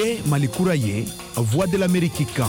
ye Mali kura ye Voix de l'Amérique kan.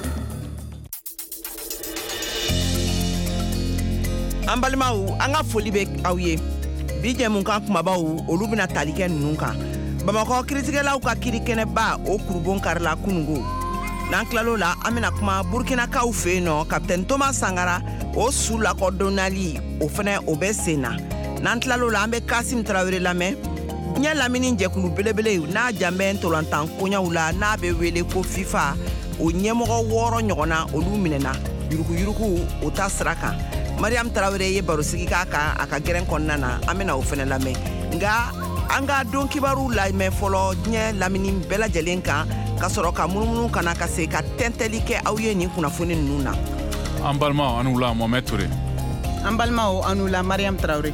An balimaw an ka foli bɛ aw ye bi jɛmukan kumabaw olu bɛna tali kɛ ninnu kan Bamakɔ kiritigɛlaw ka kiri kɛnɛba o kurubon karila kunungo n'an tilalo la an bɛna kuma Burkinakaw fɛ yen nɔ Capitaine Thomas Sankara o su lakodɔnnali o fana o bɛ sen na n'an tilalo la an bɛ Kasim Traoré lamɛn ɲɛ lamini jɛkulu belebele n'a janbɛ ntolantan koɲaw la n'a bɛ wele ko FIFA o ɲɛmɔgɔ 6 ɲɔgɔnna olu minɛna yuruguyurugu o ta sira kan Mariam Traoré ye barosigi k'a kan a ka gɛrɛn kɔnɔna na an bɛna o fana lamɛn nka an ka don kibaru lamɛn fɔlɔ diɲɛ lamini bɛɛ lajɛlen kan ka sɔrɔ ka munumunu kana ka se ka tɛntɛli kɛ aw ye nin kunnafoni ninnu na. An balimaw anu la Mohamed Touré. An balimaw anu la Mariam Traoré.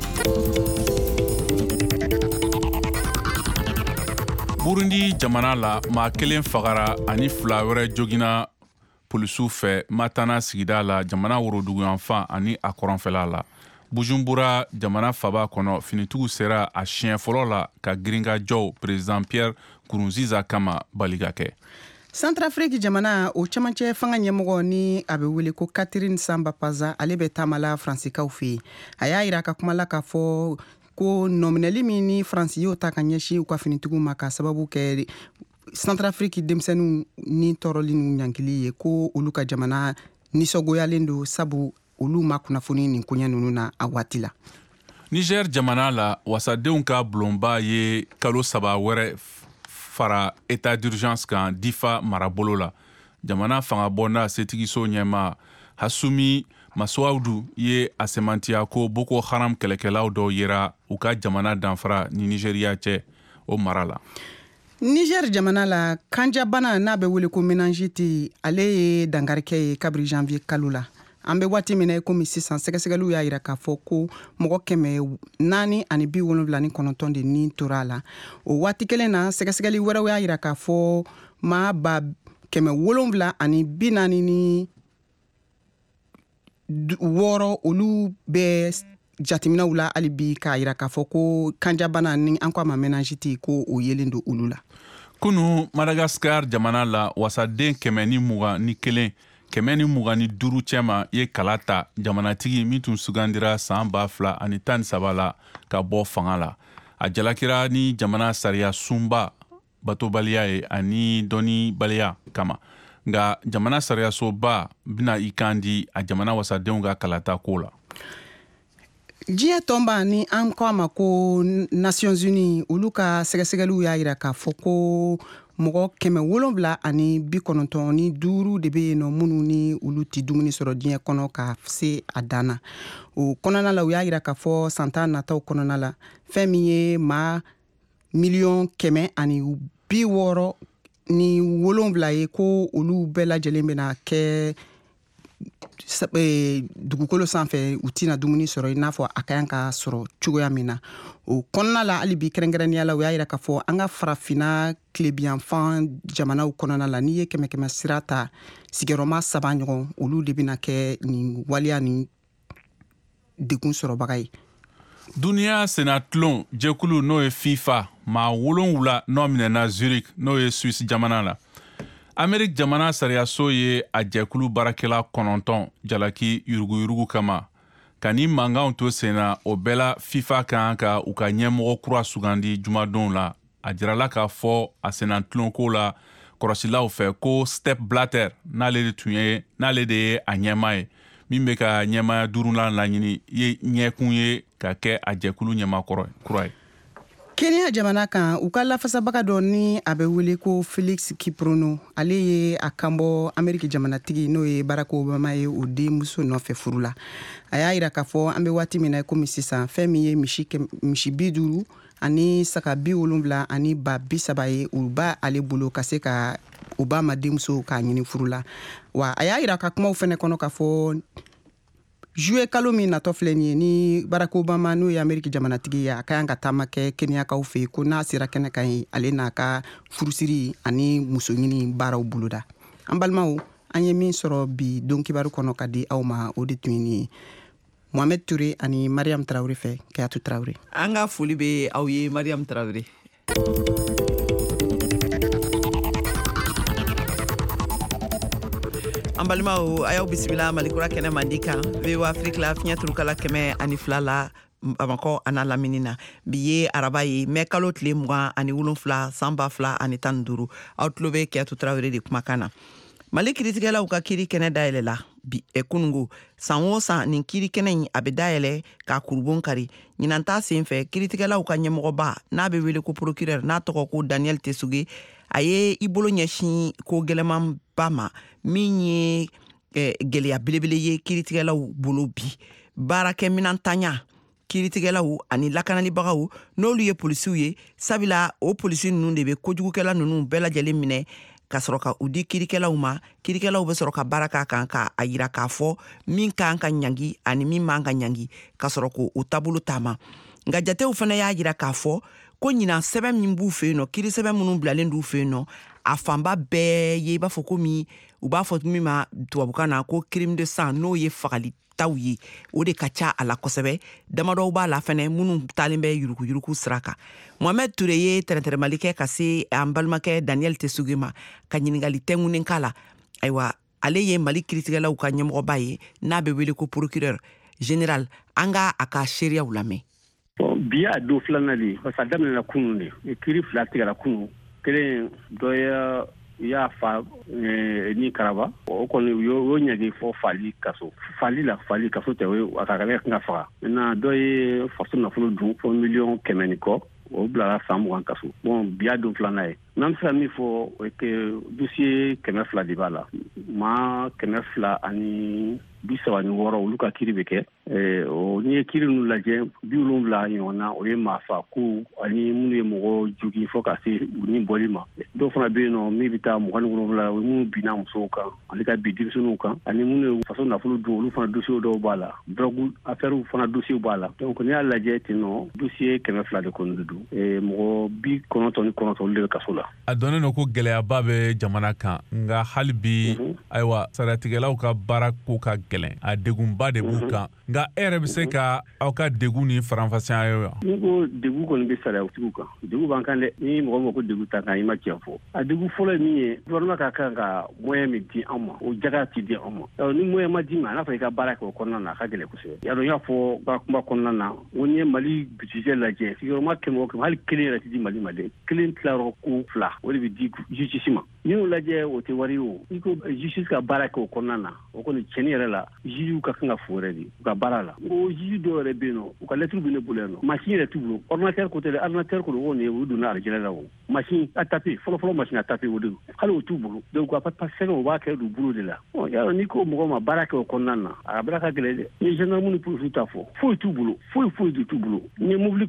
Burundi jamana la maa kelen fagara ani 2 wɛrɛ jogina polisiw fɛ Matana sigida la jamana woroduguyanfan ani a kɔrɔnfɛla la. Bujumbura jamana faba kɔnɔ finitigiw sera a siɲɛ fɔlɔ la ka girinka jɔw président Pierre Nkurunziza kama bali ka kɛ. Centrafrique jamana o camancɛ fanga ɲɛmɔgɔ ni a bɛ wele ko Catherine Samba Paza ale bɛ taamala Fransikaw fɛ yen. A y'a yira ka kuma la k'a fɔ ko nɔminɛli min ni Faransi y'o ta ka ɲɛsin u ka finitigiw ma ka sababu kɛ Centrafrique denmisɛnninw ni tɔɔrɔli ni ɲankili ye ko olu ka jamana nisɔngoyalen don sabu olu ma kunnafoni nin koɲɛ ninnu na a waati la. Niger jamana la wasadenw ka bulonba ye kalo 3 wɛrɛ fara état d'urgence kan difa marabolo la. Jamana fanga bɔnda setigiso ɲɛma Hasumi Maswaudu ye a semantiya ko Boko Haram kɛlɛkɛlaw dɔw yera u ka jamana danfara ni Nigeria cɛ o mara la. Niger jamana la kanjabana n'a bɛ wele ko meningite ale ye dangarikɛ ye kabiri janvier kalo la. An bɛ waati min na komi sisan sɛgɛsɛgɛliw y'a yira k'a fɔ ko mɔgɔ 479 de ni tora a la. O waati kelen na sɛgɛsɛgɛli wɛrɛw y'a yira k'a fɔ maa ba 746 olu bɛ jateminɛw la hali bi k'a yira k'a fɔ ko kanjabana ni an ko a ma meningite ko o yelen don olu la. Kunu Madagascar jamana la wasaden 121 125 cɛma ye kala ta jamanatigi min tun sugandira san 2013 la ka bɔ fanga la. A jalakira ni jamana sariya sunba batobaliya ye ani dɔni baliya kama. Nga jamana sariya soba bina i kan di a jamana wasadenw ka kalata ko la. Diɲɛ tɔnba ni an ko a ma ko Nations Unies olu ka sɛgɛsɛgɛliw y'a yira k'a fɔ ko mɔgɔ 795 de bɛ yen nɔ minnu ni olu ti dumuni sɔrɔ diɲɛ kɔnɔ ka se a dan na. O kɔnɔna la u y'a yira k'a fɔ san tan nataw kɔnɔna la fɛn min ye maa 167 ye ko olu bɛɛ lajɛlen bɛna kɛ dugukolo sanfɛ u tina dumuni sɔrɔ i n'a fɔ a ka kan ka sɔrɔ cogoya min na. O kɔnɔna la hali bi kɛrɛnkɛrɛnnenya la u y'a yira k'a fɔ an ka farafina tilebiyanfan jamanaw kɔnɔna la n'i ye 100 sira ta sigiyɔrɔma 3 ɲɔgɔn olu de bɛna kɛ nin waliya ni degun sɔrɔbaga ye. Duniya senatlon jɛkulu n'o ye FIFA maa 7 n'o minɛna Zurich n'o ye Suisse jamana la. Amerik jamana sariyaso ye a jɛkulu barakɛla 9 jalaki yuruguyurugu kama. Kani manganw to sena o bɛɛ la FIFA kan ka u ka ɲɛmɔgɔ kura sugandi jumadon la. A jirala k'a fɔ a senatlonko la kɔrɔsilaw fɛ ko Step Blatter n'ale de ye a ɲɛma ye. Min bɛ ka ɲɛmaya durunan laɲini ye ɲɛkun ye ka kɛ a jɛkulu ɲɛma kura ye. Kenya jamana kan u ka lafasabaga dɔ ni a bɛ wele ko Felix Kiprono ale ye a kanbɔ Ameriki jamanatigi n'o ye Barack Obama ye o denmuso nɔfɛ furu la. A y'a yira k'a fɔ an bɛ waati min na komi sisan fɛn min ye misi 50 ani saga 70 ani ba 30 ye u ba ale bolo ka se ka Obama denmuso k'a ɲini furu la. Wa a y'a yira ka kumaw fɛnɛ kɔnɔ k'a fɔ juillet kalo min natɔ filɛ nin ye ni Barack Obama n'o ye Ameriki jamanatigi ye a ka kan ka taama kɛ Kenyakaw fɛ yen ko n'a sera kɛnɛ kan ye ale n'a ka furusiri ani muso ɲini baaraw boloda. An balimaw an ye min sɔrɔ bi don kibaru kɔnɔ ka di aw ma o de tun ye nin ye. Mohamed Touré ani Mariam Traoré fɛ Kayatu Traoré. An ka foli bɛ aw ye Mariam Traoré. balimaw a y'aw bisimila malikura kɛnɛ mandi kan VOA Afrique la fiɲɛ turukala 102 la Bamako ana lamini na bi ye araba ye mɛ kalo tile 27 san 2015 aw tulo bɛ Kiyatu Tarawele de kumakan na. Mali kiritigɛlaw ka kiri kɛnɛ dayɛlɛ la bi kunungo san o san nin kiri kɛnɛ in a bɛ dayɛlɛ ka kurubon kari ɲinanta sen fɛ kiritigɛlaw ka ɲɛmɔgɔba n'a bɛ wele ko procureur n'a tɔgɔ ko Daniel Tesuge a ye i bolo ɲɛsin ko gɛlɛman ba ma min ye gɛlɛya belebele ye kiritigɛlaw bolo bi baarakɛ minantanya kiritigɛlaw ani lakanalibagaw n'olu ye polisiw ye sabila o polisi ninnu de bɛ kojugukɛla ninnu bɛɛ lajɛlen minɛ ka sɔrɔ ka u di kirikɛlaw ma kirikɛlaw bɛ sɔrɔ ka baara k'a kan ka a yira k'a fɔ min kan ka ɲangi ani min man ka ɲangi ka sɔrɔ ko o taabolo taama nka jatew fana y'a yira k'a fɔ ko ɲinan sɛbɛn min b'u fɛ yen nɔ kiri sɛbɛn minnu bilalen d'u fɛ yen nɔ a fanba bɛɛ ye i b'a fɔ ko min u b'a fɔ min ma tubabukan na ko crime de sang n'o ye fagali taw ye o de ka ca a la kosɛbɛ damadɔw b'a la fɛnɛ minnu talen bɛ yuruguyurugu sira kan Mohamed Ture ye tɛrɛntɛrɛmali kɛ ka se an balimakɛ Daniel Tesuge ma ka ɲiningali tɛngunin k'a la ayiwa ale ye Mali kiritigɛlaw ka ɲɛmɔgɔba ye n'a bɛ wele ko procureur général an ka a ka seereyaw lamɛn. Bi a don filanan de parce que a daminɛna kunun de kiri fila tigɛra kunun kelen dɔ y'a fa ni karaba o kɔni y'o ɲɛge fɔ fali kaso tɛ o a ka kan ka faga maintenant dɔ ye faso nafolo dun fɔ 1,100,000 ni kɔ o bilara san 20 kaso bon biya don filanan ye n'an bɛ se ka min fɔ o ye que dossier 200 de b'a la maa 200 ani 36 olu ka kiri bɛ kɛ n'i ye kiri ninnu lajɛ 70 ɲɔgɔn na o ye maafa ko ani minnu ye mɔgɔ jogi fɔ ka se u ni bɔli ma dɔw fana bɛ yen nɔ min bɛ taa 27 o ye minnu binna musow kan ani ka bi denmisɛnninw kan ani minnu ye faso nafolo dun olu fana dossier dɔw b'a la drogue affaire fana dossier b'a la donc n'i y'a lajɛ ten nɔ dossier 200 de kɔni de don mɔgɔ 99 olu de bɛ kaso la. A dɔnnen don ko gɛlɛyaba bɛ jamana kan nka hali bi ayiwa saratigɛlaw ka baara ko ka gɛlɛn a degunba de b'u kan nka e yɛrɛ bɛ se ka aw ka degun ni faranfasiya ye wa. Ni ko degun kɔni bɛ sariyatigiw kan degun b'an kan dɛ ni mɔgɔ mɔgɔ ko degun ta kan i ma tiɲɛ fɔ a degun fɔlɔ ye min ye gouvernement ka kan ka moyen min di an ma o jaga ti di an ma ni moyen ma di ma n'a fɔ i ka baara kɛ o kɔnɔna na a ka gɛlɛn kosɛbɛ y'a y'a fɔ ka kuma kɔnɔna na ko n'i ye Mali budget lajɛ sigiyɔrɔma 100 hali kelen yɛrɛ ti di Mali ma dɛ kelen tilayɔrɔ ko 2 o de bɛ di justice ma n'i y'o lajɛ o tɛ wari o i ko justice ka baara kɛ o kɔnɔna na o kɔni tiɲɛni yɛrɛ la juge ka kan ka fo yɛrɛ de u ka baara la o juge dɔw yɛrɛ bɛ yen nɔ u ka lettre bɛ ne bolo yan nɔ machine yɛrɛ t'u bolo ordinateur ko tɛ dɛ ordinateur ko o u donna alijɛnɛ la o machine a taper fɔlɔ machine a taper o de hali o t'u bolo donc a pas sɛbɛn o b'a kɛ du bolo de la y'a n'i ko mɔgɔ ma baara kɛ o kɔnɔna na a baara ka gɛlɛn dɛ ni gendarme ni policier t'a fɔ foyi t'u bolo foyi de t'u bolo ni mobile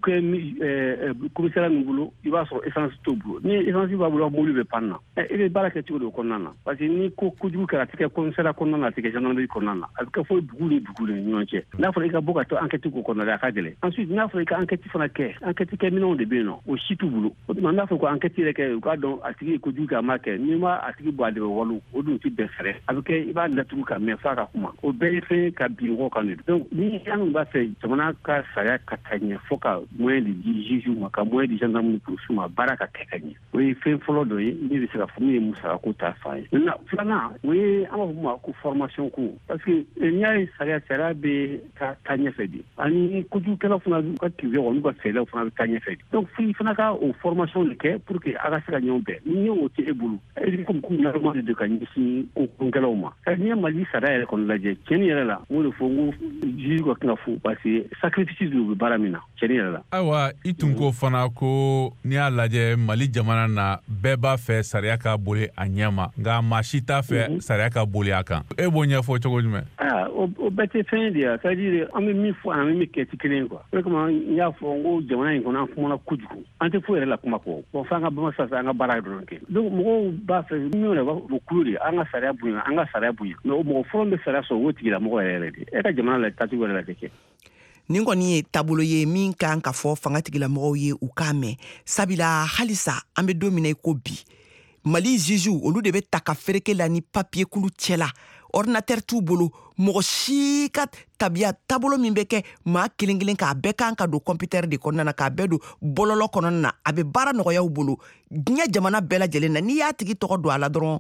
kɛ commissariat min bolo i b'a sɔrɔ essence t'u bolo ni essence b'a bolo mobile bɛ panne na i bɛ baara kɛ cogo de o kɔnɔna na parce que ni ko kojugu kɛra a tɛ kɛ commissariat kɔnɔna na a tɛ kɛ gendarmerie kɔnɔna na a bɛ kɛ fo dugu ni ɲɔgɔn cɛ n'a fɔra i ka bɔ ka to enquête k'o kɔnɔna la a ka gɛlɛn ensuite n'a fɔra i ka enquête fana kɛ enquête kɛ minɛnw de bɛ yen nɔ o si t'u bolo o tuma n'a fɔ ko enquête yɛrɛ kɛ u k'a dɔn a tigi ye kojugu kɛ a ma kɛ n'i ma a tigi bɔ a de bɛ walo o dun tɛ bɛn fɛrɛ a bɛ kɛ i b'a laturu ka mɛn f'a ka kuma o bɛɛ ye fɛn ka bin mɔgɔw kan de donc ni an b'a fɛ jamana ka sariya ka taa ɲɛ fo ka moyen de di juge ma ka moyen di gendarme ni policier ma baara ka kɛ ka ɲɛ o ye fɛn fɔlɔ dɔ ye min bɛ se ka fɔ min ye musaka ko ta fan ye maintenant filanan o ye an b'a fɔ ma ko formation ko parce que n'i y'a ye sariya bɛ taa ɲɛfɛ de ani kojugukɛlaw fana ka TV olu ka fɛɛrɛw fana bɛ taa ɲɛfɛ de donc f'i fana ka o formation de kɛ pour que a ka se ka ɲɔgɔn bɛn ni o tɛ e bolo e comme ko ɲɛnama de ka ɲɛsin kokɛlaw ma n'i ye Mali sariya yɛrɛ kɔni lajɛ tiɲɛni yɛrɛ la n b'o de fɔ n ko juge ka kan ka fo parce que sacrifice de u bɛ baara min na tiɲɛni yɛrɛ la. Ayiwa i tun ko fana ko n'i y'a lajɛ Mali jamana na bɛɛ b'a fɛ sariya ka boli a ɲɛ ma nka maa si t'a fɛ sariya ka boli a kan e b'o ɲɛfɔ cogo jumɛn. O bɛɛ tɛ fɛn de ye c'est à dire an bɛ min fɔ an bɛ min kɛ ti kelen ye quoi o de kama n y'a fɔ n ko jamana in kɔnɔ an kumana kojugu an tɛ foyi yɛrɛ la kuma kɔ bon f'an ka bama sisan an ka baara dɔrɔn kɛ donc mɔgɔw b'a fɛ min yɛrɛ b'a fɔ kulo de an ka sariya bonya mais o mɔgɔ fɔlɔ bɛ sariya sɔrɔ o tigila mɔgɔ yɛrɛ de e ka jamana la tacogo wɛrɛ la tɛ kɛ. Nin kɔni ye taabolo ye min kan ka fɔ fanga tigilamɔgɔw ye u k'a mɛn sabila halisa an bɛ don min na i ko bi Mali jugew olu de bɛ ta ka fereke la ni papier kulu cɛla ordinateur t'u bolo mɔgɔ si ka tabiya taabolo min bɛ kɛ maa kelen kelen k'a bɛɛ kan ka don computer de kɔnɔna na k'a bɛɛ don bɔlɔlɔ kɔnɔna na a bɛ baara nɔgɔyaw bolo diɲɛ jamana bɛɛ lajɛlen na n'i y'a tigi tɔgɔ don a la dɔrɔn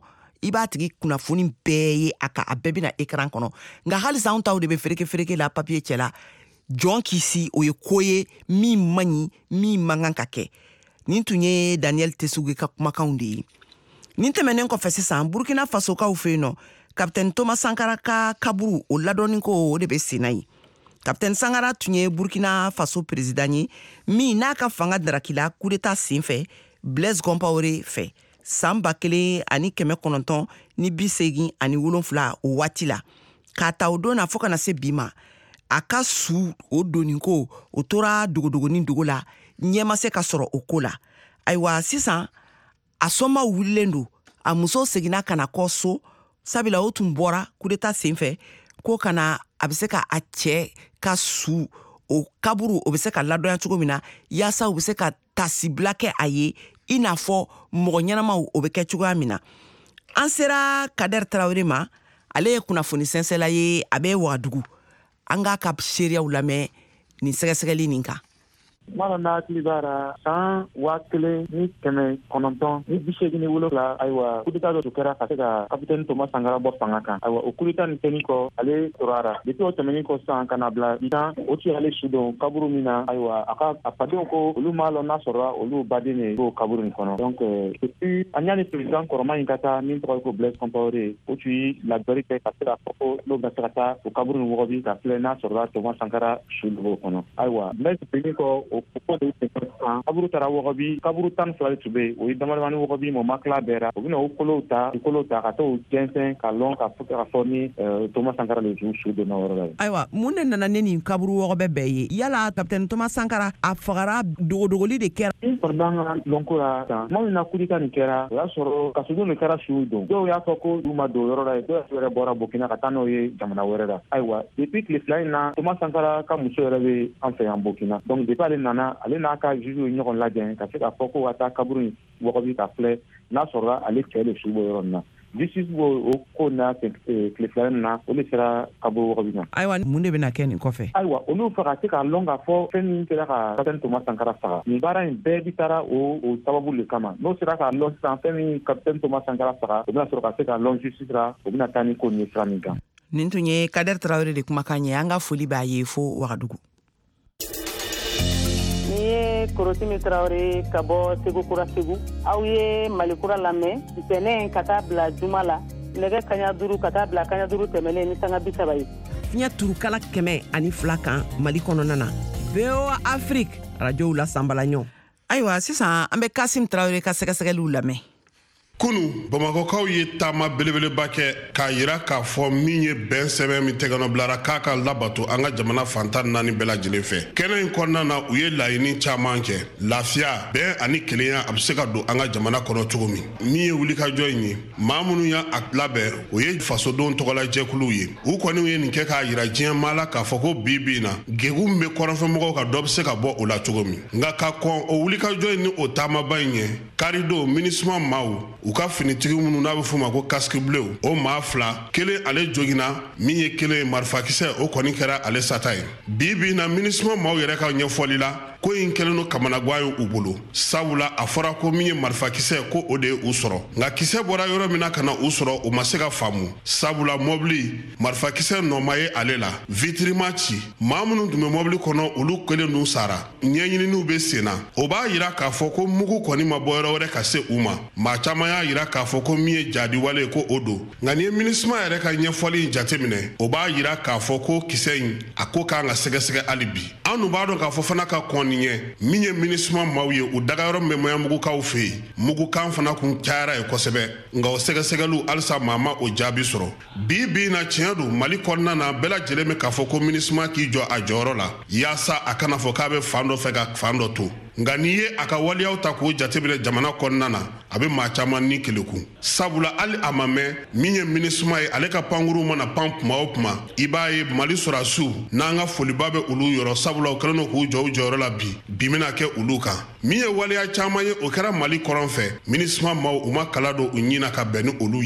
i b'a tigi kunnafoni bɛɛ ye a bɛɛ bɛna écran kɔnɔ nka halisa anw taw de bɛ fereke la papier cɛla jɔn kisi o ye ko ye min man ɲi min man kan ka kɛ nin tun ye Daniel Tessougou ka kumakanw de ye nin tɛmɛnen kɔfɛ sisan Burkina Faso kaw fɛ yen nɔ Capitaine Thomas Sankara ka kaburu o ladɔnni ko o de bɛ senna ye Capitaine Sankara tun ye Burkina Faso président ye min n'a ka fanga darakila coup d'état senfɛ Blaise Compaoré fɛ san 1987 o waati la k'a ta o don na fo kana se bi ma a ka su o doni ko o tora dogodogonin dogo la ɲɛ ma se ka sɔrɔ o ko la ayiwa sisan a sɔnma wulilen do a muso seginna kana kɔ so sabula o tun bɔra coup d'état senfɛ ko kana a bɛ se ka a cɛ ka su o kaburu o bɛ se ka ladɔnya cogo min na yaasa o bɛ se ka tasibila kɛ a ye i n'a fɔ mɔgɔ ɲɛnamaw o bɛ kɛ cogoya min na an sera Kader Traoré ma ale ye kunnafoni sɛnsɛla ye a bɛ Wagadugu an k'a ka seereyaw lamɛn nin sɛgɛsɛgɛli nin kan Mana n'a hakili b'a ra san 1987 ayiwa coup d'état dɔ tun kɛra ka se ka Capitaine Thomas Sankara bɔ fanga kan ayiwa o coup d'état nin kɛnin kɔ ale tora a ra depuis o tɛmɛnin kɔ sisan ka na bila bitan o tun y'ale si dɔn kaburu min na ayiwa a fadenw ko olu m'a lɔn n'a sɔrɔla olu baden de b'o kaburu nin kɔnɔ donc depuis an y'a ni président kɔrɔma in ka taa min tɔgɔ ye ko Blaise Compaoré o tun ye labɛnni kɛ ka se k'a fɔ ko n'o bɛna se ka taa o kaburu nin wɔgɔbi ka filɛ n'a sɔrɔla Thomas Sankara su de b'o kɔnɔ ayiwa Blaise tɛmɛnin kɔ o ko de kaburu taara wɔgɔbi kaburu 12 de tun bɛ yen o ye damadamani wɔgɔbi ma ma tila bɛɛ ra o bɛna o kolow ta ka t'o jɛnsɛn ka lɔn ka fɔ ni Thomas Sankara de su donna o yɔrɔ la ayiwa mun de nana ne nin kaburu wɔgɔbɛ bɛɛ ye yala Capitaine Thomas Sankara a fagara dogodogoli de kɛra ni kɔrɔban ka lɔnko la tan tuma min na coup d'état nin kɛra o y'a sɔrɔ kasodenw de kɛra su don dɔw y'a fɔ ko olu ma don o yɔrɔ la dɔw yɛrɛ bɔra Burkina ka taa n'o ye jamana wɛrɛ la ayiwa depuis tile 2 in na Thomas Sankara ka muso yɛrɛ bɛ an fɛ yan Burkina donc depuis ale nana ale n'a ka juge ye ɲɔgɔn lajɛ ka se k'a fɔ ko ka taa kaburu in wɔgɔbi ka filɛ n'a sɔrɔla ale cɛ de su bɔ yɔrɔ min na justice b'o o ko na tile 2 na o de sera kaburu wɔgɔbi na ayiwa mun de bɛna kɛ nin kɔfɛ ayiwa olu fɛ ka se k'a lɔn k'a fɔ fɛn min kɛra ka Capitaine Thomas Sankara faga nin baara in bɛɛ bi taara o sababu de kama n'o sera k'a lɔn sisan fɛn min Capitaine Thomas Sankara faga o bɛna sɔrɔ ka se k'a lɔn justice ra o bɛna taa ni ko nin ye sira min kan nin tun ye Kader Traoré de kumakan ye an ka foli b'a ye fo Wagadugu Korotimi Traoré ka bɔ Segu Kura Segu aw ye Mali Kura lamɛn ntɛnɛn ka taa bila juma la nɛgɛ kaɲa 5 ka taa bila kaɲa 5 tɛmɛlen ni sanga 30 ye fiɲɛ turukala 102 kan Mali kɔnɔna na VOA Afrique radio la sanbalaɲɔ ayiwa sisan an bɛ Kasim Traoré ka sɛgɛsɛgɛliw lamɛn kunu bamakɔkaw ye taama belebeleba kɛ k'a yira k'a fɔ min ye bɛn sɛbɛn min tɛgɛnɔ bilara k'a ka labato an ka jamana fantan 4 bɛɛ lajɛlen fɛ kɛnɛ in kɔnɔna na u ye laɲini caman kɛ lafiya bɛn ani kelenya a bɛ se ka don an ka jamana kɔnɔ cogo min ye wulikajɔ in ye maa minnu y'a labɛn o ye fasodenw tɔgɔla jɛkuluw ye u kɔni ye nin kɛ k'a yira diɲɛ maa la k'a fɔ ko bi na gegun bɛ kɔrɔnfɛmɔgɔw ka dɔ bɛ se ka bɔ o la cogo min nka ka kɔn o wulikajɔ in ni o taamaba in ye karido minisma maaw u ka finitigi minnu n'a bɛ f'u ma ko casque bleu o maa 2 kelen ale jogina min ye kelen ye marifakisɛ o kɔni kɛra ale sata ye bi na minisma maaw yɛrɛ ka ɲɛfɔli la ko in kɛlen no kamanagwa ye u bolo sabula a fɔra ko min ye marifakisɛ ko o de ye u sɔrɔ nka kisɛ bɔra yɔrɔ min na ka na u sɔrɔ u ma se ka faamu sabula mɔbili marifakisɛ nɔma ye ale la vitiri ma ci maa minnu tun bɛ mɔbili kɔnɔ olu kelen n'u sara ɲɛɲininiw bɛ sen na o b'a yira k'a fɔ ko mugu kɔni ma bɔ yɔrɔ wɛrɛ ka se u ma maa caman y'a yira k'a fɔ ko min ye jadiwale ko o don nka ni ye minisma yɛrɛ ka ɲɛfɔli in jateminɛ o b'a yira k'a fɔ ko kisɛ in a ko k'an ka sɛgɛsɛgɛ hali bi an dun b'a dɔn k'a fɔ fana ka kɔn nin ye min ye minisma maaw ye u dagayɔrɔ min bɛ mayamugukaw fɛ yen mugukan fana kun cayara ye kosɛbɛ nka o sɛgɛsɛgɛliw halisa maa ma o jaabi sɔrɔ bi na tiɲɛ don mali kɔnɔna na bɛɛ lajɛlen bɛ k'a fɔ ko minisma k'i jɔ a jɔyɔrɔ la yaasa a kana fɔ k'a bɛ fan dɔ fɛ ka fan dɔ to nka n'i ye a ka waliyaw ta k'o jateminɛ jamana kɔnɔna na a bɛ maa caman ni kelekun sabula hali a ma mɛn min ye minisma ye ale ka pankuruw mana pan tuma o tuma i b'a ye mali sɔrɔsiw n'an ka foliba bɛ olu yɔrɔ sabula o kɛlen don k'u jɔ u jɔyɔrɔ la bi bɛna kɛ olu kan min ye waliya caman ye o kɛra mali kɔrɔn fɛ minisma maaw u ma kala don u ɲin na ka bɛn ni olu ye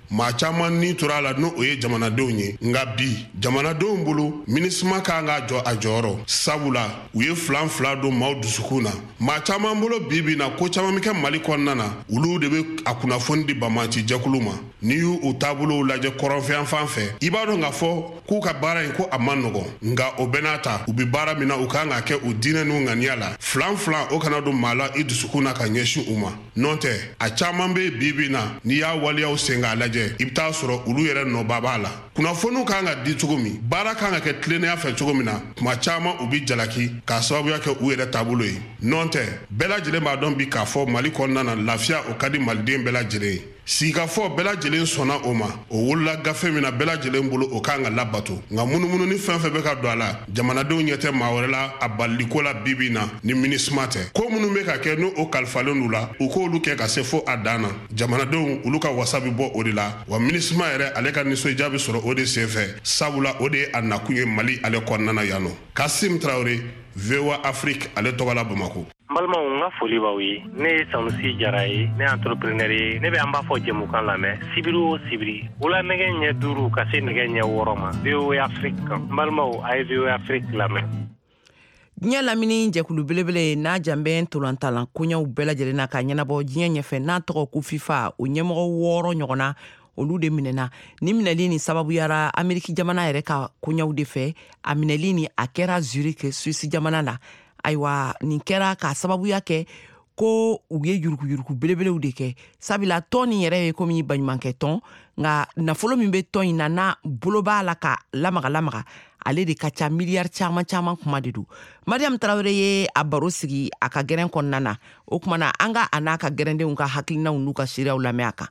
maa caman ni tora la no o ye jamanadenw ye nga bi jamanadenw bolo minisma ka nga jɔ a jɔyɔrɔ sabula u ye filan fila don maaw dusukun na maa caman bolo bibi na ko caman mi kɛ Mali kɔnɔna na olu de be a kunnafoni di bamaci jɛkulu ma ni y'u u taabolow lajɛ kɔrɔnfɛn fan fɛ i b'a dɔn k'a fɔ k'u ka baara in ko a man nɔgɔn nga o bɛɛ n'a ta u be baara min na u kan ka kɛ u diinɛ n'u ŋaniya la filan filan o kana don maa la i dusukun na ka ɲɛsin u ma nɔn tɛ a caman be bibi na n'i y'a waliyaw sen k'a lajɛ i be t'a sɔrɔ olu yɛrɛ nɔba b'a la kunnafoniw kan ka di cogo min baara kan ka kɛ tilennenya fɛ cogo min na kuma caman u bi jalaki k'a sababuya kɛ u yɛrɛ taabolo ye nɔn tɛ bɛɛ lajɛlen b'a dɔn bi k'a fɔ Mali kɔnɔna na lafiya o ka di maliden bɛɛ lajɛlen ye sigikafɔ bɛɛ lajɛlen sɔnna o ma o wolola gafe min na bɛɛ lajɛlen bolo o kan ka labato nka munumunu ni fɛn fɛn bɛ ka don a la jamanadenw ɲɛ tɛ maa wɛrɛ la a baliliko la bibi na ni minisma tɛ ko minnu bɛ ka kɛ n'o o kalifalen d'u la u k'olu kɛ ka se fo a dan na jamanadenw olu ka wasa bi bɔ o de la wa minisma yɛrɛ ale ka nisɔndiya bi sɔrɔ o de senfɛ sabula o de ye a nakun ye Mali ale kɔnɔna na yan nɔ Kasim Traoré VOA Afrique ale tɔgɔ la Bamako. Balimaw n ka foli b'aw ye ne ye Sanusi Jara ye ne ye entrepreneur ye ne bɛ an b'a fɔ jɛmukan lamɛn sibiri o sibiri wula nɛgɛ ɲɛ 5 ka se nɛgɛ ɲɛ 6 ma VOA Afrique kan balimaw a ye VOA Afrique lamɛn. Diɲɛ lamini jɛkulu belebele n'a janbɛn ntolantalan koɲɛw bɛɛ lajɛlen na ka ɲɛnabɔ diɲɛ ɲɛfɛ n'a tɔgɔ ko FIFA o ɲɛmɔgɔ 6 ɲɔgɔnna olu de minɛna ni minɛli ni sababuyara Ameriki jamana yɛrɛ ka koɲɛw de fɛ a minɛli ni a kɛra Zurich Suisse jamana la ayiwa nin kɛra ka sababuya kɛ ko u ye yuruku belebelew de kɛ sabila tɔn nin yɛrɛ ye komi baɲumankɛ tɔn nka nafolo min bɛ tɔn in na n'a bolo b'a la ka lamaga ale de ka ca miliyari caman kuma de do Mariam Traoré ye a baro sigi a ka gɛrɛn kɔnɔna na o kuma na an ka a n'a ka gɛrɛndenw ka hakilinaw n'u ka seereyaw lamɛn a kan.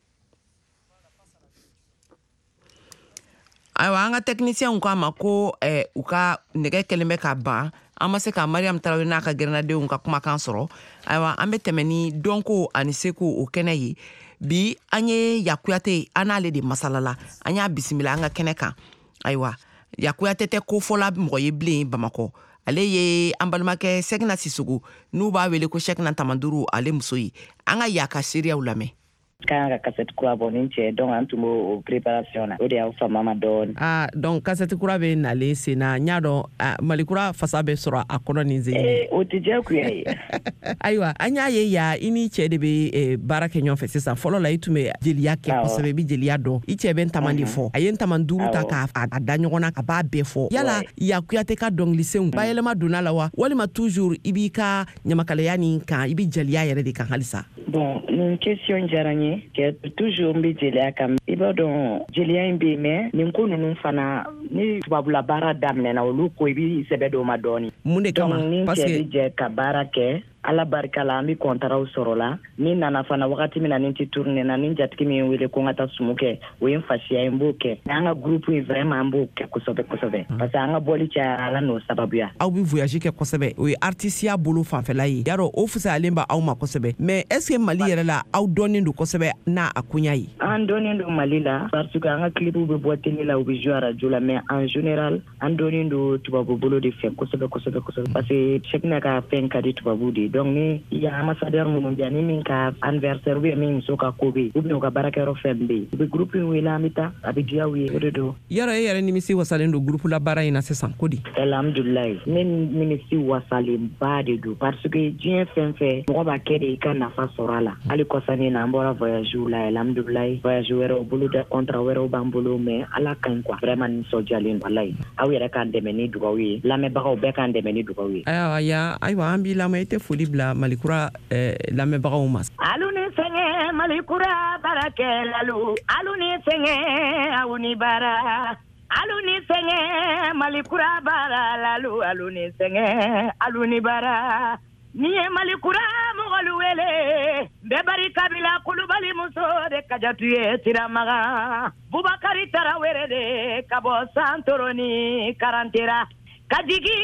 Ayiwa an ka technicien ko a ma ko u ka nɛgɛ kɛlen bɛ ka ban an ma se ka Mariam Traoré n'a ka gɛrɛndenw ka kumakan sɔrɔ ayiwa an bɛ tɛmɛ ni dɔnko ani seko o kɛnɛ ye bi an ye Yakuyate an n'ale de masalala an y'a bisimila an ka kɛnɛ kan ayiwa Yakuyate tɛ ko fɔla mɔgɔ ye bilen Bamakɔ ale ye an balimakɛ Sɛkina Sisoko n'u b'a wele ko Sɛkina Tamanduru ale muso ye an ka y'a ka seereyaw lamɛn. Kan ka cassette kura bɔ ni cɛ donc an tun b'o préparation na o de y'aw fama ma dɔɔni. Donc cassette kura bɛ nalen sen na n y'a dɔn Malikura fasa bɛ sɔrɔ a kɔnɔ nin sen ye. O tɛ diyagoya ye. Ayiwa an y'a ye ya i ni cɛ de bɛ baara kɛ ɲɔgɔn fɛ sisan fɔlɔ la i tun bɛ jeliya kɛ kosɛbɛ i bɛ jeliya dɔn i cɛ bɛ n taman de fɔ a ye n taman 5 ta k'a da ɲɔgɔn na a b'a bɛɛ fɔ yala Yakuyate ka dɔnkilisenw bayɛlɛma donna la wa walima toujours i b'i ka ɲamakalaya nin kan i bɛ jeliya yɛrɛ de kan halisa. Bon nin question diyara n ye kɛ toujours n bɛ jeliya kan i b'a dɔn jeliya in bɛ yen mais nin ko ninnu fana ni tubabula baara daminɛna olu ko i b'i sɛbɛ dɔw ma dɔɔni. Mun de kama parce que ni cɛ bɛ jɛ ka baara kɛ Ala barika la an bɛ contrat sɔrɔ la ni nana fana wagati min na ni ti tourner na ni jatigi min wele ko n ka taa sumu kɛ o ye n fasiya n b'o kɛ an ka groupe in vraiment an b'o kɛ kosɛbɛ parce que an ka bɔli cayara Ala n'o sababuya. Aw bɛ voyage kɛ kosɛbɛ o ye artisiya bolo fanfɛla ye yarɔ o fisayalen bɛ aw ma kosɛbɛ mais est ce que Mali yɛrɛ la aw dɔnnen don kosɛbɛ n'a a koɲa ye. An dɔnnen don Mali la parce que an ka clipw bɛ bɔ télé la u bɛ jouer radio la mais en général an dɔnnen don tubabu bolo de fɛ kosɛbɛ parce que Sɛkina ka fɛn ka di tubabu de donc ni il y a ambassadeur minnu bɛ yan ni min ka anniversaire ou bien min muso ka ko bɛ yen ou bien u ka baarakɛyɔrɔ fɛn bɛ yen u bɛ groupe in wele an bɛ taa a bɛ diya u ye o de don. Yɔrɔ e yɛrɛ nimisi wasalen don groupe la baara in na sisan ko di. Alhamdulilayi ne nimisi wasalen ba de don parce que diɲɛ fɛn fɛn mɔgɔ b'a kɛ de i ka nafa sɔrɔ a la hali kɔsani na an bɔra voyage la alhamdulilayi voyage wɛrɛw bolo dɛ contrat wɛrɛw b'an bolo mais Ala ka ɲi quoi vraiment nisɔndiyalen don Ala ye aw yɛrɛ k'an dɛmɛ ni dugawu ye lamɛnbagaw bɛɛ k'an dɛmɛ ni dugawu ye. Ayiwa an b'i lamɛn i tɛ foli bila Malikura lamɛnbagaw ma. Alu ni sɛgɛn Malikura baarakɛlalu alu ni sɛgɛn aw ni baara alu ni sɛgɛn Malikura baaralalu alu ni sɛgɛn alu ni baara ni ye Malikura mɔgɔlu wele bɛɛ barika bila Kulubali muso de Kajatu ye Siramaga Bubakari Tarawele de ka bɔ Santoroni Karantera Kajigi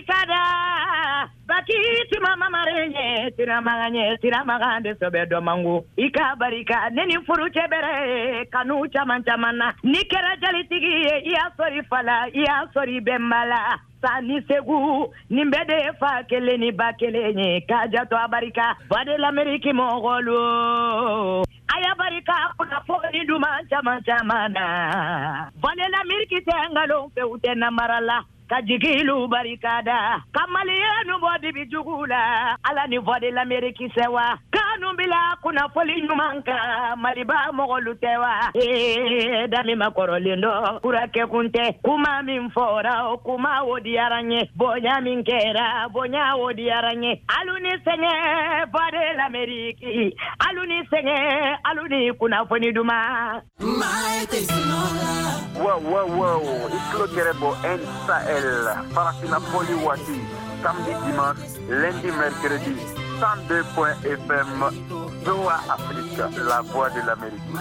barikada baki tima mamarenye tiramaga de sobe do mangu ika barika neni furu cebere kanu caman na ni kera jalitigi iya sori fala iya sori bembala sani segu ni mbede fa kele ni bakele nye kaja to abarika bade l'Amérique mongolo ya barika kuna foni duma chamana vale la mirki tengalo fe utena marala kajigilu barikada kamali yenu bodi bijugula ala ni vode la meriki sewa kanu bila kuna foli nyumanka maliba mogolutewa dami makorolindo kurake kunte kuma minfora kuma wodi aranye bonya minkera bonya wodi aranye aluni senye vode la meriki aluni senye aluni kuna foni duma wow iklo kerebo NSAL Parafina Poli Wati samedi dimanche lundi mercredi 102.fm VOA Afrique la voix de l'Amérique.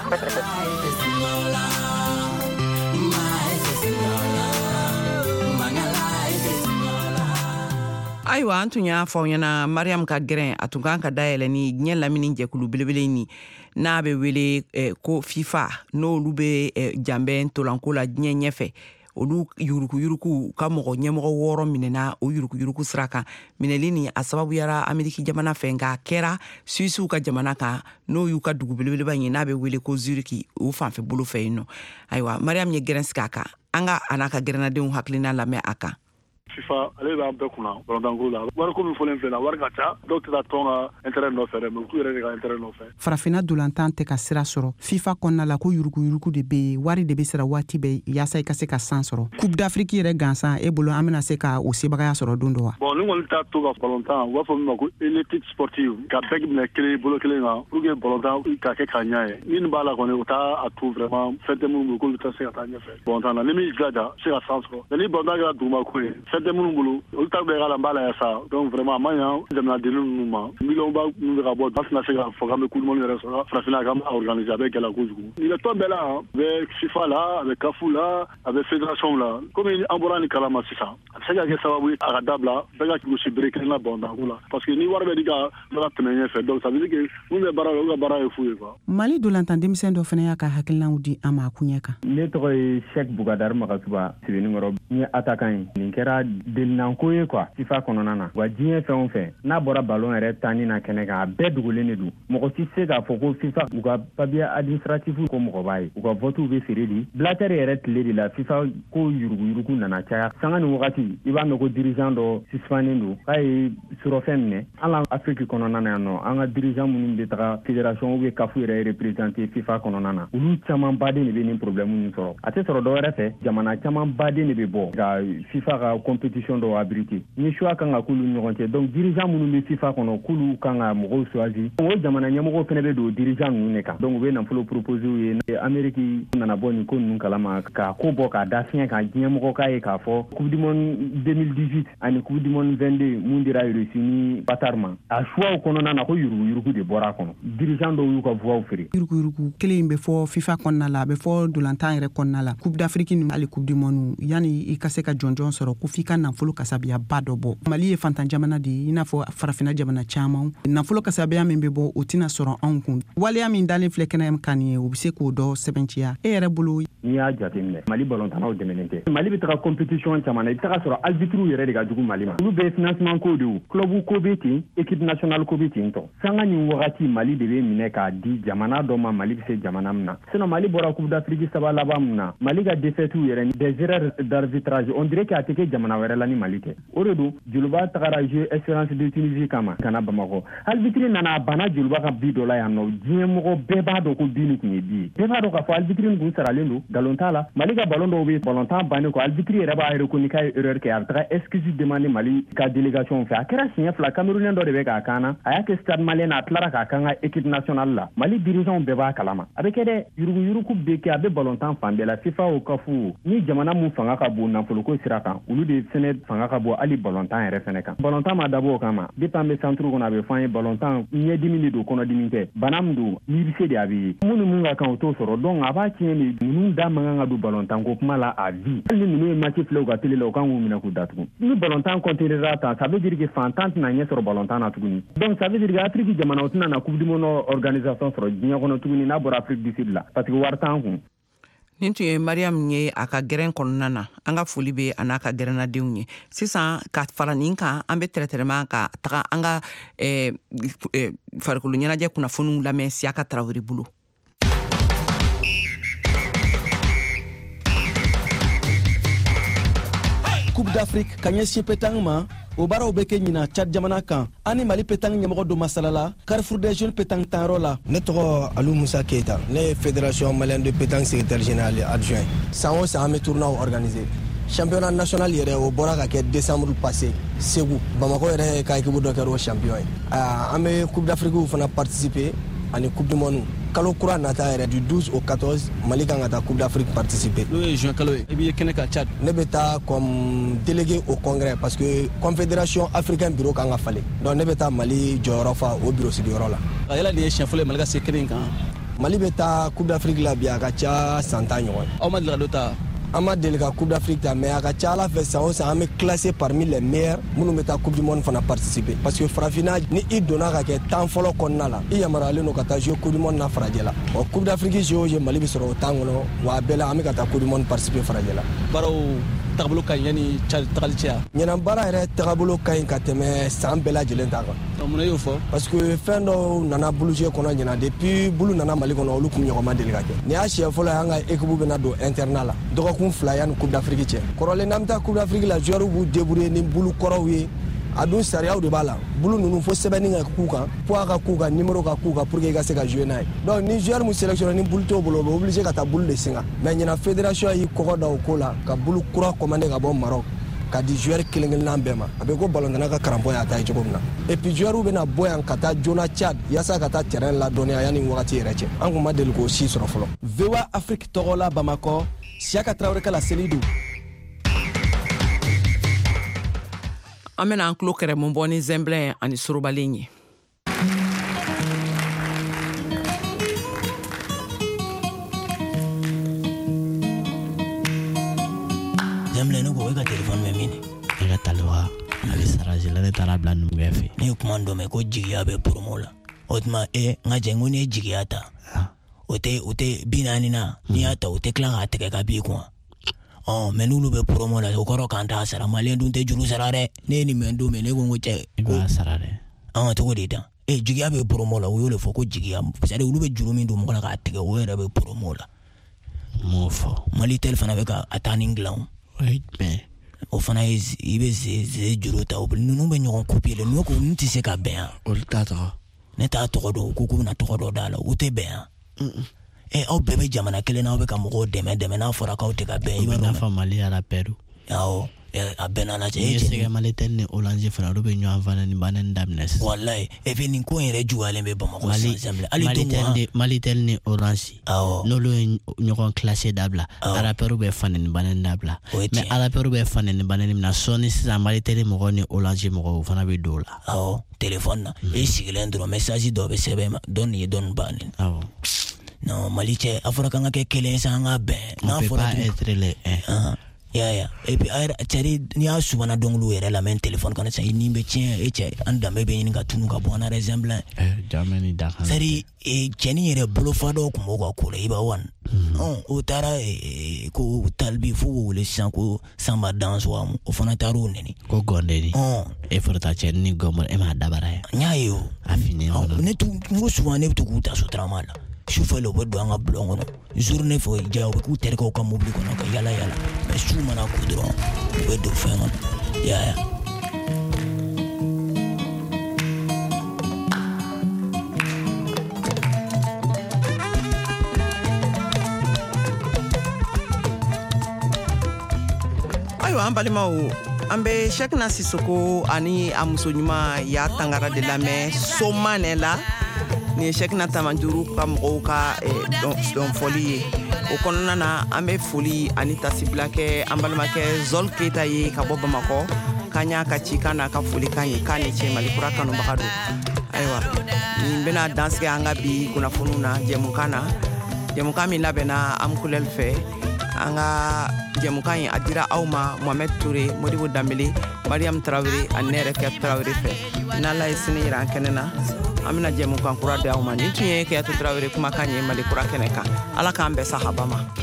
Aiwa tun y'a fɔ aw ɲɛna Mariam ka gɛrɛn a tun kan ka dayɛlɛ ni ɲɛ lamini jɛkulu belebele ni n'a bɛ wele ko FIFA n'olu bɛ janbɛn ntolanko la diɲɛ ɲɛfɛ olu yuruku ka mɔgɔ ɲɛmɔgɔ 6 minɛna o yuruku sira kan minɛli ni a sababuyara Ameriki jamana fɛ nka kɛra Suisiw ka jamana kan n'o y'u ka dugu belebeleba ye n'a bɛ wele ko Zurich o fanfɛ bolo fɛ yen nɔ ayiwa Mariam ye gɛrɛn sigi a kan an ka a n'a ka gɛrɛnadenw hakilina lamɛn a kan FIFA ale b'an bɛɛ kunna ballon la wari ko min fɔlen filɛ na wari ka ca dɔw tɛ taa tɔn ka intérêt nɔfɛ dɛ mais u t'u yɛrɛ de ka intérêt nɔfɛ farafina dolantan tɛ ka sira sɔrɔ FIFA kɔnɔna la ko yuruku de bɛ wari de bɛ sira waati bɛɛ yaasa i ka se ka san sɔrɔ Coupe d'Afrique yɛrɛ gansan e bolo an bɛna se ka o sebagaya sɔrɔ don dɔ wa bon ni kɔni t'a to ka ballontan u b'a fɔ min ma ko éthique sportive ka bɛɛ minɛ kelen bolo kelen kan pour que ballontan ka kɛ k'a ɲa ye ni nin b'a la kɔni u t'a to vraiment fɛn tɛ minnu bolo k'olu tɛ se ka taa ɲɛfɛ ballontan na ni min jilaja se ka san sɔrɔ mais ni ballontan kɛra dugumako ye fɛn tɛ minnu bolo olu ta bɛɛ la b'a la ya sa donc vraiment a man ɲa jamanadenw ninnu ma miliyɔn ba minnu bɛ ka bɔ an tɛna se ka fɔ k'an bɛ coupe du monde yɛrɛ sɔrɔ farafinna k'an b'a organiser a bɛ gɛlɛya kojugu nin bɛ tɔn bɛɛ la a bɛ FIFA la a bɛ CAF la a bɛ fédération la komi an bɔra nin kalama sisan a bɛ se ka kɛ sababu ye a ka dabila bɛɛ ka gosi bere kelen na ballontanko la parce que ni wari bɛ di ka tɛmɛ ɲɛfɛ donc ça veut dire que minnu bɛ baara la olu ka baara ye fu ye quoi Mali dolantan denmisɛn dɔ fana y'a ka hakilinaw di an ma a kuɲɛ kan ne tɔgɔ ye Cheikh Bougadar Magasuba Sebenikɔrɔ n ye attaquant ye nin kɛra delinanko ye quoi FIFA kɔnɔna na wa diɲɛ fɛn o fɛn n'a bɔra ballon yɛrɛ tanni na kɛnɛ kan a bɛɛ dogolen de don mɔgɔ si se k'a fɔ ko FIFA u ka papier administratif ko mɔgɔ b'a ye u ka vote bɛ feere di Blatter yɛrɛ tile de la FIFA ko yurugu nana caya sanga ni wagati i b'a mɛn ko dirigeant dɔ suspendé don k'a ye surɔfɛn minɛ an ka Afrique kɔnɔna na yan nɔ an ka dirigeant minnu bɛ taga fédération ou bien CAF yɛrɛ représenter FIFA kɔnɔna na olu caman baden de bɛ nin problème ninnu sɔrɔ a tɛ sɔrɔ dɔwɛrɛ fɛ jamana caman baden de bɛ bɔ ka FIFA ka compétition dɔw abriter ni choix kan ka k'olu ɲɔgɔn cɛ donc dirigeant minnu bɛ FIFA kɔnɔ k'olu kan ka mɔgɔw choisir o jamana ɲɛmɔgɔw fana bɛ don dirigeant ninnu de kan donc u bɛ nafolo proposer u ye Amérique nana bɔ nin ko ninnu kalama ka ko bɔ k'a da fiɲɛ kan diɲɛmɔgɔ k'a ye k'a fɔ Coupe du monde 2018 ani Coupe du monde 22 mun dira Russie ni Qatar ma a choix kɔnɔna na ko yurugu de bɔra a kɔnɔ dirigeant dɔw y'u ka voix feere yurugu kelen bɛ fɔ FIFA kɔnɔna la a bɛ fɔ dolantan yɛrɛ kɔnɔna la Coupe d'Afrique ni hali Coupe du monde yani i ka se ka jɔnjɔn sɔrɔ ko f'i ka nafolo kasabiya ba dɔ bɔ Mali ye fantan jamana de i n'a fɔ farafina jamana caman nafolo kasabiya min bɛ bɔ o tɛna sɔrɔ anw kun waleya min dalen filɛ kɛnɛ kan ye o bɛ se k'o dɔ sɛbɛnciya e yɛrɛ bolo n'i y'a jateminɛ Mali ballontannaw dɛmɛnen tɛ Mali bɛ taga compétition caman na i bɛ taga sɔrɔ arbitres yɛrɛ de ka jugu Mali ma olu bɛɛ ye financement ko de ye club ko bɛ ten équipe nationale ko bɛ ten tɔ sanga ni wagati Mali de bɛ minɛ k'a di jamana dɔ ma Mali bɛ se jamana min na sinon Mali bɔra Coupe d'Afrique 3 laban min na Mali ka défaite yɛrɛ des erreurs d'arbitrage on dirait que a tɛ kɛ jamana wɛrɛ la ni Mali tɛ o de don Joliba tagara jouer Espérance de Tunisie kama kana Bamakɔ arbitre nana bana Joliba ka bi dɔ la yan nɔ diɲɛmɔgɔ bɛɛ b'a dɔn ko bi nin kun ye bi ye bɛɛ b'a dɔn k'a fɔ arbitre nin kun saralen don galon t'a la Mali ka ballon dɔw bɛ ballontan bannen kɔ arbitre yɛrɛ b'a reconnu k'a ye erreur kɛ a bɛ taga excuse demander Mali ka délégation fɛ a kɛra siɲɛ 2 Camerounais dɔ de bɛ k'a kan na a y'a kɛ stade malien na a tilara k'a kan ka équipe nationale la Mali dirigeants bɛɛ b'a kalama a bɛ kɛ dɛ yurugu bɛ kɛ a bɛ ballontan fan bɛɛ la FIFA o CAF ni jamana mun fanga ka bon nafoloko sira kan olu de fɛnɛ fanga ka bon hali ballontan yɛrɛ fɛnɛ kan ballontan ma dabɔ o kama depuis an bɛ centre kɔnɔ a bɛ fɔ an ye ballontan ɲɛdimi de don kɔnɔdimi tɛ bana min don mirise de a bɛ ye minnu mun ka kan o t'o sɔrɔ donc a b'a tiɲɛ de ninnu da man kan ka don ballontan ko kuma la a vie hali ni ninnu ye match filɛ u ka télé la u kan k'u minɛ k'u datugu ni ballontan continuera tan ça veut dire que fantan tɛna ɲɛ sɔrɔ ballontan na tuguni donc ça veut dire que Afrique jamanaw tɛna na Coupe du monde organisation sɔrɔ diɲɛ kɔnɔ tuguni n'a bɔra Afrique du Sud la parce que wari t'an kun nin tun ye Mariam ye a ka gɛrɛn kɔnɔna na an ka foli bɛ a n'a ka gɛrɛnadenw ye sisan ka fara nin kan an bɛ tɛrɛtɛrɛma ka taga an ka farikolo ɲɛnajɛ kunnafoniw lamɛn Siyaka Tarawele bolo Coupe d'Afrique ka ɲɛsin pétanque ma o baaraw bɛ kɛ ɲina Tchad jamana kan ani Mali pétanque ɲɛmɔgɔ dɔ masalala Carrefour des jeunes pétanque tanyɔrɔ la. Ne tɔgɔ Alou Moussa Keita, ne ye fédération malienne de pétanque secrétaire général adjoint. San o san an bɛ tournoi organisé. Championnat national yɛrɛ o bɔra ka kɛ décembre passé Ségou. Bamako yɛrɛ ka équipe dɔ kɛra o champion ye. An bɛ Coupe d'Afrique fana participer ani Coupe du Monde. Kalo kura nata yɛrɛ du 12 au 14 Mali kan ka taa Coupe d'Afrique participer. N'o ye juin kalo ye i b'i kɛnɛ ka Tchad. Ne bɛ taa comme délégué au congrès parce que confédération africaine bureau kan ka falen. Donc ne bɛ taa Mali jɔyɔrɔ fa o bureau sigiyɔrɔ la. A yala de ye siɲɛ fɔlɔ ye Mali ka se kɛnɛ in kan. Mali bɛ taa Coupe d'Afrique la bi a ka ca san 10 ɲɔgɔn. Aw ma deli ka dɔ ta? An ma deli ka Coupe d'Afrique ta mais a ka ca Ala fɛ san o san an bɛ classé parmi les meilleurs minnu bɛ taa Coupe du Monde fana participer parce que farafinna ni i donna ka kɛ tan fɔlɔ kɔnɔna la i yamaruyalen don ka taa jouer Coupe du Monde na Farajɛ la. Ɔ Coupe d'Afrique jeu o jeu Mali bɛ sɔrɔ o tan kɔnɔ wa a bɛɛ la an bɛ ka taa Coupe du Monde participer Farajɛ la. Baaraw tagabolo ka ɲi yanni Tchad tagali cɛ wa? Ɲinan baara yɛrɛ tagabolo ka ɲi ka tɛmɛ san bɛɛ lajɛlen ta kan. Mun y'o fɔ? Parce que fɛn dɔw nana bouger kɔnɔ ɲinan depuis bulu nana Mali kɔnɔ olu kun ɲɔgɔn ma deli ka kɛ. Ni y'a siɲɛ fɔlɔ an ka équipe bɛna don internat la dɔgɔkun 2 yanni Coupe d'Afrique cɛ. Kɔrɔlen n'an bɛ taa Coupe d'Afrique la joueurs b'u débrouiller ni bulu kɔrɔw ye a dun sariyaw de b'a la bulu ninnu fo sɛbɛnni ka k'u kan poids ka k'u kan numéro ka k'u kan pour que i ka se ka jouer n'a ye. Donc ni joueur mun sélectionné ni bulu t'o bolo o bɛ obligé ka taa bulu de singa mais ɲinan fédération y'i kɔkɔ da o ko la ka bulu kura commandé ka bɔ Maroc ka di joueur kelen-kelennan bɛɛ ma a bɛ ko ballon-tana ka karamɔgɔ y'a ta ye cogo min na et puis joueurs bɛna bɔ yan ka taa joona Tchad yaasa ka taa terrain ladɔnniya yanni wagati yɛrɛ cɛ an kun ma deli k'o si sɔrɔ fɔlɔ. VOA Afrique tɔgɔ la Bamakɔ Siaka Traoré ka la Selidou. An bɛna an tulo kɛrɛ mun bɔ ni Zemblen ani Sorobalen ye. Zemblen ne ko e ka téléphone bɛ min e ka taliwa a bɛ sarasi la ne taara bila numukɛ fɛ ne ye kuma dɔ mɛn ko jigiya bɛ promo la o tuma n ka jɛ n ko ne ye jigiya ta o tɛ 40 na n'i y'a ta o tɛ tila k'a tigɛ ka b'i kun mais n'olu bɛ promo la o kɔrɔ k'an t'a sara maliyɛn dun tɛ juru sara dɛ ne ye nin mɛn don min ne ko n ko cɛ i b'a sara dɛ cogo di dan jigiya bɛ promo la o y'o de fɔ ko jigiya c'est à dire olu bɛ juru min don mɔgɔ la k'a tigɛ o yɛrɛ bɛ promo la m'o fɔ Malitel fana bɛ ka a taa ni dilan o fana ye i bɛ ze juru ta o ninnu bɛ ɲɔgɔn copier le n'o ko n tɛ se ka bɛn yan olu t'a tɔgɔ ne t'a tɔgɔ dɔn ko k'u bɛna tɔgɔ dɔ d'a la o tɛ bɛn yan aw bɛɛ bɛ jamana kelen na aw bɛ ka mɔgɔw dɛmɛ n'a fɔra k'aw tɛ ka bɛn i b'a dɔn nafa Mali yɛrɛ peru awɔ a bɛnna la cɛ e sɛgɛ Malitel ni Orange fana olu bɛ ɲɔgɔn fana ni bannen daminɛ sisan wallahi et puis nin ko yɛrɛ juguyalen bɛ Bamakɔ sisan Malitel ni Orange n'olu ye ɲɔgɔn classé dabila araperu bɛ fana ni bannen dabila mais araperu bɛ fana ni bannen na sɔɔni sisan Malitel mɔgɔw ni Orange mɔgɔw fana bɛ don la awɔ téléphone na e sigilen dɔrɔn message dɔ bɛ sɛbɛn dɔ nin ye dɔ nin bannen awɔ non Mali cɛ a fɔra k'an ka kɛ kelen san an ka bɛn n'a fɔra ya et puis cɛri n'i y'a subana dɔnkiliw yɛrɛ lamɛn téléphone kana sa i ni bɛ tiɲɛ e cɛ an danbe bɛ ɲini ka tunu ka bɔ an na Zemblen jamani da kan sari cɛni yɛrɛ bolofa dɔw kun b'o ka ko la i b'a wan o taara ko talibi fo k'o wele sisan ko samba danso o fana taara o neni ko gɔndeni e fɔra ta cɛni ni gɔmɔ e m'a dabara ye n y'a ye o a fini ne tun ko souvent ne bɛ to k'u ta sotarama la sufɛ u bɛ don an ka bulon kɔnɔ journée fɛ ja u bɛ k'u terikɛw ka mobili kɔnɔ ka yala yala mais su mana ko dɔrɔn u bɛ don fɛn kɔnɔ ya ayiwa an balimaw an bɛ Cheikhna Sisoko ani a muso ɲuman y'a tangara de lamɛn Somanɛ la ni Cheikhna Tamanjuru ka mɔgɔw ka dɔnfɔli ye o kɔnɔna na an bɛ foli ani tasibila kɛ an balimakɛ Zol Keita ye ka bɔ Bamakɔ k'an y'a ka cikan n'a ka folikan ye k'a ni cɛ Malikura kanubaga don ayiwa nin bɛna dansigi an ka bi kunnafoniw na jɛmukan min labɛnna Amkulɛl fɛ an ka jɛmukan in a dira aw ma Mohamed Touré Modibo Dambele Mariam Traoré ani ne yɛrɛ Kɛyatu Traoré fɛ n'Ala ye sini yira an kɛnɛ na an bɛna jɛmukan kura di aw ma nin tun ye Kɛyatu Traoré kumakan ye Malikura kɛnɛ kan Ala k'an bɛɛ sa haba ma